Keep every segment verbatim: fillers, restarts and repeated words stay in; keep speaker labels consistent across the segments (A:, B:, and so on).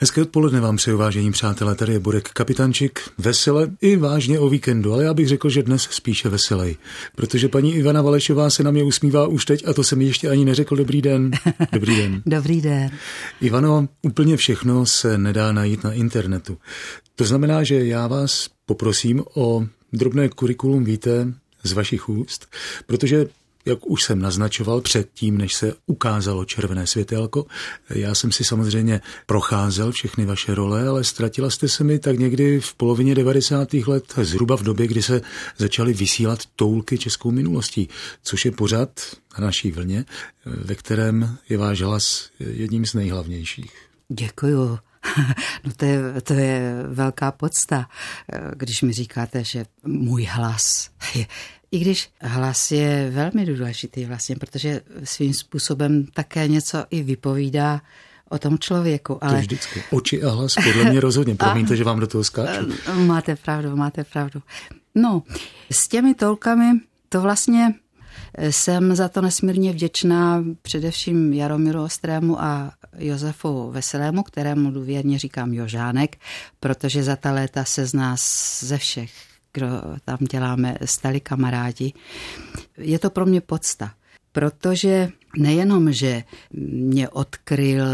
A: Hezké odpoledne vám přeju, vážení přátelé, tady je Borek Kapitančik, vesele i vážně o víkendu, ale já bych řekl, že dnes spíše veselej, protože paní Ivana Valešová se na mě usmívá už teď a to jsem ještě ani neřekl. Dobrý den. Dobrý den.
B: Dobrý den.
A: Ivano, úplně všechno se nedá najít na internetu. To znamená, že já vás poprosím o drobné kurikulum vitae z vašich úst, protože jak už jsem naznačoval předtím, než se ukázalo červené světélko, já jsem si samozřejmě procházel všechny vaše role, ale ztratila jste se mi tak někdy v polovině devadesátých let, zhruba v době, kdy se začaly vysílat Toulky českou minulostí, což je pořad na naší vlně, ve kterém je váš hlas jedním z nejhlavnějších.
B: Děkuju. No to je, to je velká podsta, když mi říkáte, že můj hlas je... I když hlas je velmi důležitý vlastně, protože svým způsobem také něco i vypovídá o tom člověku. Ale...
A: To vždycky. Oči a hlas podle mě rozhodně. Promiňte, že vám do toho skáču.
B: Máte pravdu, máte pravdu. No, s těmi Toulkami to vlastně jsem za to nesmírně vděčná především Jaromíru Ostrému a Josefu Veselému, kterému důvěrně říkám Jožánek, protože za ta léta se z nás ze všech, kdo tam děláme, stali kamarádi. Je to pro mě podsta, protože nejenom, že mě odkryl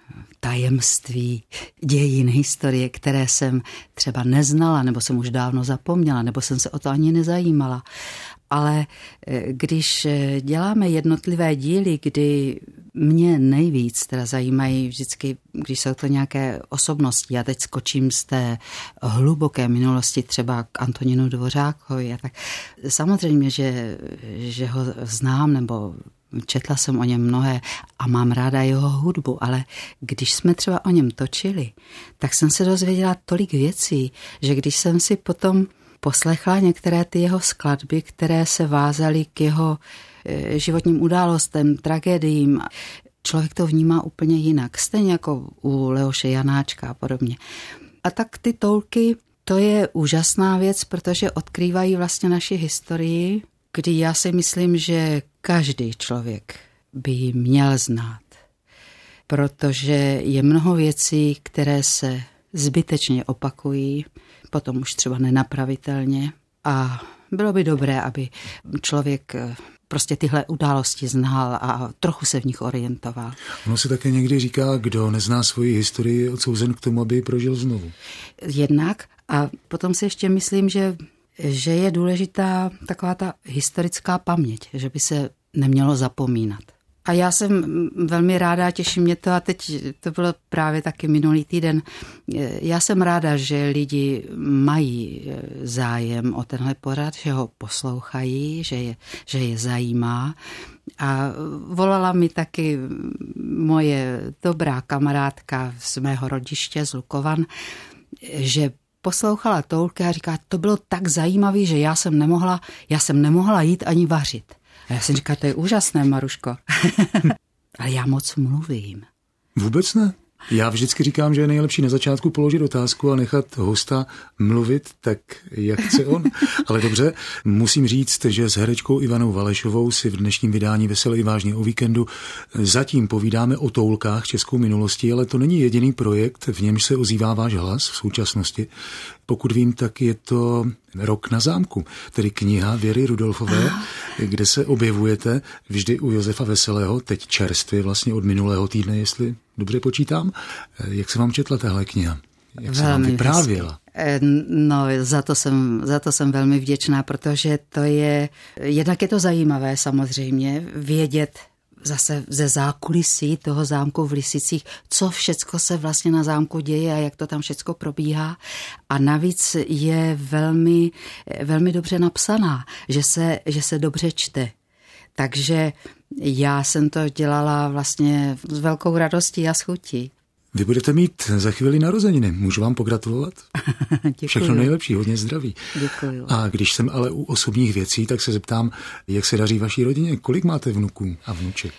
B: tajemství dějin, historie, které jsem třeba neznala, nebo jsem už dávno zapomněla, nebo jsem se o to ani nezajímala, ale když děláme jednotlivé díly, kdy mě nejvíc teda zajímají vždycky, když jsou to nějaké osobnosti, já teď skočím z té hluboké minulosti třeba k Antonínu Dvořákovi a tak. Samozřejmě, že, že ho znám nebo četla jsem o něm mnohé a mám ráda jeho hudbu, ale když jsme třeba o něm točili, tak jsem se dozvěděla tolik věcí, že když jsem si potom poslechla některé ty jeho skladby, které se vázaly k jeho životním událostem, tragédiím. Člověk to vnímá úplně jinak, stejně jako u Leoše Janáčka a podobně. A tak ty Toulky, to je úžasná věc, protože odkrývají vlastně naši historii, kdy já si myslím, že každý člověk by ji měl znát. Protože je mnoho věcí, které se zbytečně opakují, potom už třeba nenapravitelně. A bylo by dobré, aby člověk prostě tyhle události znal a trochu se v nich orientoval.
A: Ono se také někdy říká, kdo nezná svoji historii, je odsouzen k tomu, aby ji prožil znovu.
B: Jednak a potom si ještě myslím, že, že je důležitá taková ta historická paměť, že by se nemělo zapomínat. A já jsem velmi ráda, těší mě to a teď to bylo právě taky minulý týden. Já jsem ráda, že lidi mají zájem o tenhle pořad, že ho poslouchají, že je, že je zajímá. A volala mi taky moje dobrá kamarádka z mého rodiště z Lukovan, že poslouchala Toulky a říká, to bylo tak zajímavé, že já jsem nemohla, já jsem nemohla jít ani vařit. A já jsem říkala, to je úžasné, Maruško. Ale já moc mluvím.
A: Vůbec ne. Já vždycky říkám, že je nejlepší na začátku položit otázku a nechat hosta mluvit tak, jak chce on. Ale dobře, musím říct, že s herečkou Ivanou Valešovou si v dnešním vydání Veselé i vážně o víkendu zatím povídáme o Toulkách českou minulosti, ale to není jediný projekt, v němž se ozývá váš hlas v současnosti. Pokud vím, tak je to Rok na zámku, tedy kniha Věry Rudolfové, kde se objevujete vždy u Josefa Veselého, teď čerstvě vlastně od minulého týdne, jestli dobře počítám. Jak se vám četla tahle kniha? Jak se vám vyprávěla?
B: No, za to, jsem, za to jsem velmi vděčná, protože to je, jednak je to zajímavé samozřejmě vědět zase ze zákulisí toho zámku v Lisicích, co všecko se vlastně na zámku děje a jak to tam všecko probíhá. A navíc je velmi, velmi dobře napsaná, že se, že se dobře čte. Takže já jsem to dělala vlastně s velkou radostí a s chutí.
A: Vy budete mít za chvíli narozeniny. Můžu vám pogratulovat?
B: Děkuju.
A: Všechno nejlepší, hodně zdraví.
B: Děkuju.
A: A když jsem ale u osobních věcí, tak se zeptám, jak se daří vaší rodině? Kolik máte vnuků a vnuček?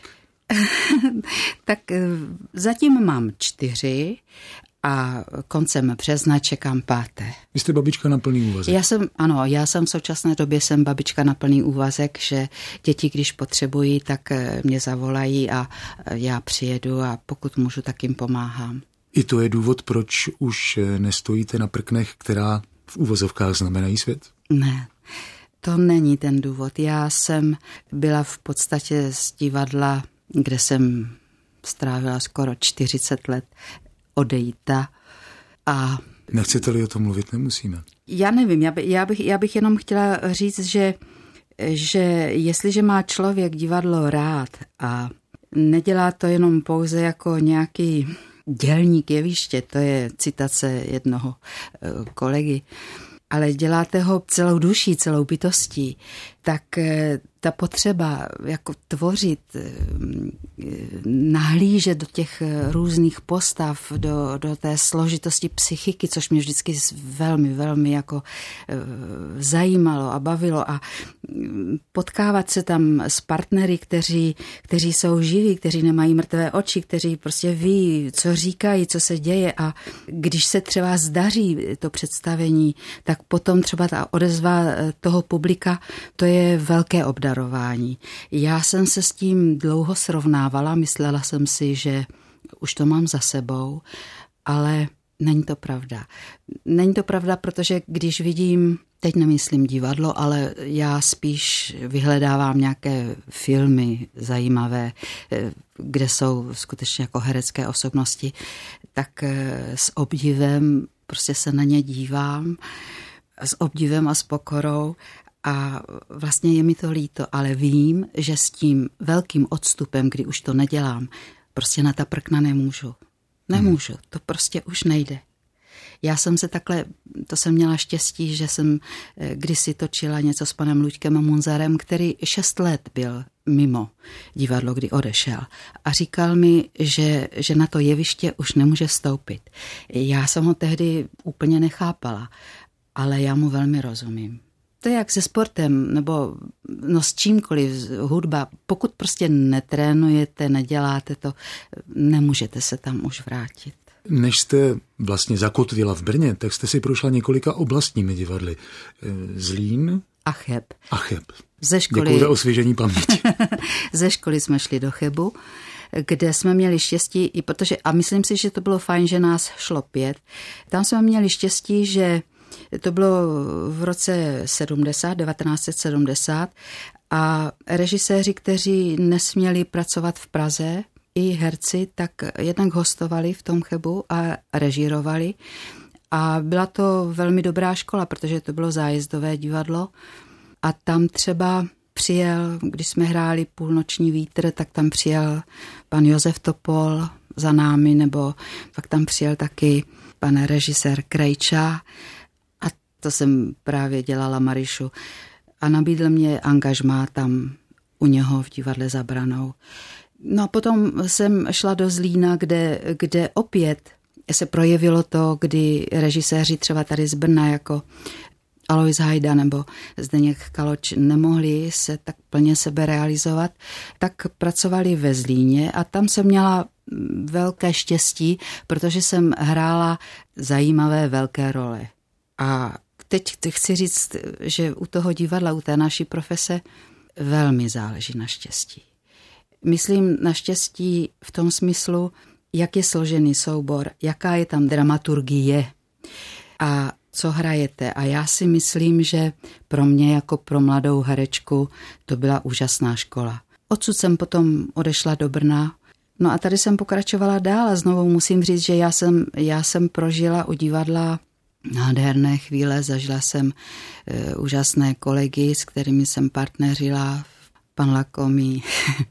B: Tak zatím mám čtyři a koncem března čekám páté.
A: Vy jste babička na plný úvazek.
B: Já jsem, ano, já jsem v současné době jsem babička na plný úvazek, že děti, když potřebují, tak mě zavolají a já přijedu a pokud můžu, tak jim pomáhám.
A: I to je důvod, proč už nestojíte na prknech, která v uvozovkách znamenají svět?
B: Ne, to není ten důvod. Já jsem byla v podstatě z divadla, kde jsem strávila skoro čtyřicet let, odejita. A
A: nechcete-li o tom mluvit, nemusíme.
B: Já nevím, já, by, já, bych, já bych jenom chtěla říct, že, že jestliže má člověk divadlo rád a nedělá to jenom pouze jako nějaký dělník jeviště, to je citace jednoho kolegy, ale děláte ho celou duší, celou bytostí, tak ta potřeba jako tvořit, nahlížet do těch různých postav, do, do té složitosti psychiky, což mě vždycky velmi, velmi jako zajímalo a bavilo a potkávat se tam s partnery, kteří, kteří jsou živí, kteří nemají mrtvé oči, kteří prostě ví, co říkají, co se děje a když se třeba zdaří to představení, tak potom třeba ta odezva toho publika, to je velké obdarování. Já jsem se s tím dlouho srovnávala, myslela jsem si, že už to mám za sebou, ale není to pravda. Není to pravda, protože když vidím, teď nemyslím divadlo, ale já spíš vyhledávám nějaké filmy zajímavé, kde jsou skutečně jako herecké osobnosti, tak s obdivem prostě se na ně dívám, s obdivem a s pokorou. A vlastně je mi to líto, ale vím, že s tím velkým odstupem, kdy už to nedělám, prostě na ta prkna nemůžu. Nemůžu, to prostě už nejde. Já jsem se takhle, to jsem měla štěstí, že jsem kdysi točila něco s panem Luďkem Munzarem, který šest let byl mimo divadlo, kdy odešel. A říkal mi, že, že na to jeviště už nemůže vstoupit. Já jsem ho tehdy úplně nechápala, ale já mu velmi rozumím. To je jak se sportem, nebo no s čímkoliv, hudba. Pokud prostě netrénujete, neděláte to, nemůžete se tam už vrátit.
A: Než jste vlastně zakotvila v Brně, tak jste si prošla několika oblastními divadly. Zlín
B: a Cheb.
A: A Cheb.
B: Ze školy...
A: Děkuji za osvěžení paměti.
B: Ze školy jsme šli do Chebu, kde jsme měli štěstí, i protože, a myslím si, že to bylo fajn, že nás šlo pět. Tam jsme měli štěstí, že to bylo v roce sedmdesát, devatenáct set sedmdesát a režiséři, kteří nesměli pracovat v Praze, i herci, tak jednak hostovali v tom Chebu a režírovali. A byla to velmi dobrá škola, protože to bylo zájezdové divadlo. A tam třeba přijel, když jsme hráli Půlnoční vítr, tak tam přijel pan Josef Topol za námi, nebo pak tam přijel taky pan režisér Krejča. A to jsem právě dělala Marišu. A nabídl mě angažmá tam u něho v divadle Za branou. No a potom jsem šla do Zlína, kde, kde opět se projevilo to, kdy režiséři třeba tady z Brna jako Alois Hajda nebo Zdeněk Kaloč nemohli se tak plně sebe realizovat, tak pracovali ve Zlíně a tam jsem měla velké štěstí, protože jsem hrála zajímavé velké role. A teď chci říct, že u toho divadla, u té naší profese velmi záleží na štěstí. Myslím na štěstí v tom smyslu, jak je složený soubor, jaká je tam dramaturgie a co hrajete. A já si myslím, že pro mě jako pro mladou herečku to byla úžasná škola. Odsud jsem potom odešla do Brna. No a tady jsem pokračovala dál a znovu musím říct, že já jsem, já jsem prožila u divadla nádherné chvíle, zažila jsem e, úžasné kolegy, s kterými jsem partneřila, pan Lakomý,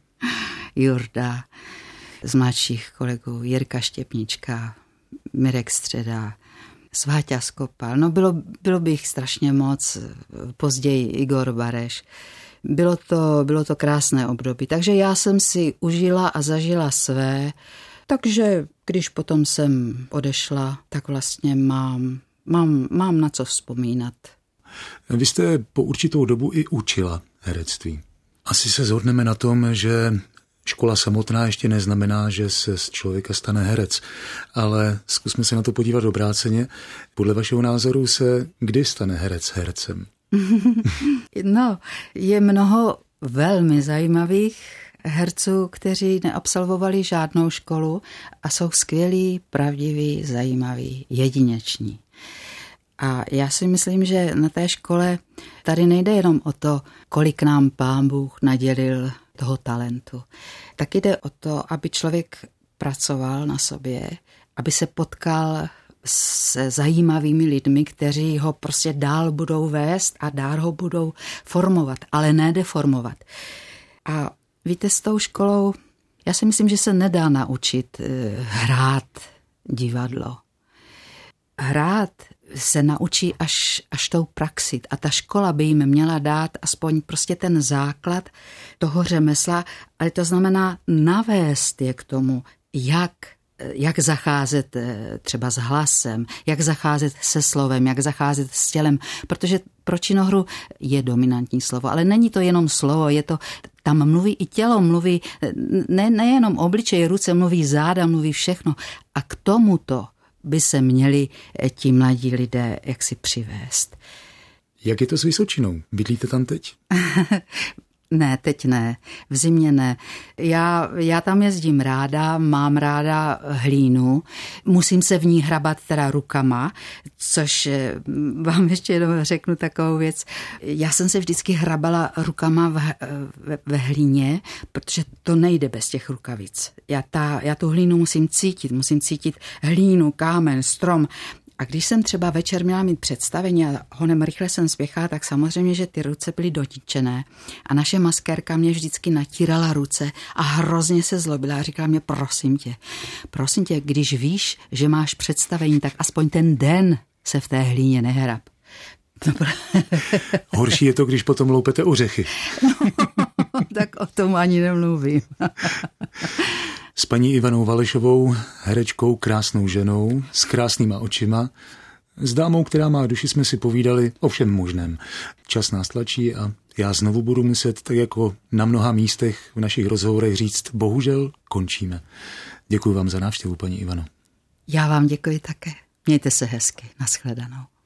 B: Jurda, z mladších kolegů Jirka Štěpnička, Mirek Středa, Sváťa Skopal. No bylo, bylo bych strašně moc, později Igor Bareš. Bylo to, bylo to krásné období, takže já jsem si užila a zažila své, takže když potom jsem odešla, tak vlastně mám, mám, mám na co vzpomínat.
A: Vy jste po určitou dobu i učila herectví. Asi se shodneme na tom, že škola samotná ještě neznamená, že se z člověka stane herec, ale zkusme se na to podívat obráceně. Podle vašeho názoru se kdy stane herec hercem?
B: No, je mnoho velmi zajímavých herců, kteří neabsolvovali žádnou školu a jsou skvělí, pravdiví, zajímaví, jedineční. A já si myslím, že na té škole tady nejde jenom o to, kolik nám Pán Bůh nadělil toho talentu. Tak jde o to, aby člověk pracoval na sobě, aby se potkal se zajímavými lidmi, kteří ho prostě dál budou vést a dál ho budou formovat, ale ne deformovat. A víte, s tou školou, já si myslím, že se nedá naučit hrát divadlo. Hrát se naučí až, až tou praxi. A ta škola by jim měla dát aspoň prostě ten základ toho řemesla, ale to znamená navést je k tomu, jak, jak zacházet třeba s hlasem, jak zacházet se slovem, jak zacházet s tělem, protože pro činohru je dominantní slovo, ale není to jenom slovo, je to, tam mluví i tělo, mluví ne, nejenom obličej, ruce, mluví záda, mluví všechno. A k tomuto by se měli ti mladí lidé jaksi přivést.
A: Jak je to s Vysočinou? Bydlíte tam teď?
B: Ne, teď ne. V zimě ne. Já, já tam jezdím ráda, mám ráda hlínu, musím se v ní hrabat teda rukama, což vám ještě jenom řeknu takovou věc. Já jsem se vždycky hrabala rukama v, ve, ve hlíně, protože to nejde bez těch rukavic. Já, ta, já tu hlínu musím cítit, musím cítit hlínu, kámen, strom. A když jsem třeba večer měla mít představení a honem rychle jsem spěchala, tak samozřejmě, že ty ruce byly dotičené. A naše maskérka mě vždycky natírala ruce a hrozně se zlobila a říkala mě, prosím tě, prosím tě, když víš, že máš představení, tak aspoň ten den se v té hlíně nehrab.
A: Horší je to, když potom loupete ořechy.
B: No, tak o tom ani nemluvím.
A: S paní Ivanou Valešovou, herečkou, krásnou ženou, s krásnýma očima, s dámou, která má duši, jsme si povídali o všem možném. Čas nás tlačí a já znovu budu muset, tak jako na mnoha místech v našich rozhovorech říct, bohužel končíme. Děkuji vám za návštěvu, paní Ivano.
B: Já vám děkuji také. Mějte se hezky. Nashledanou.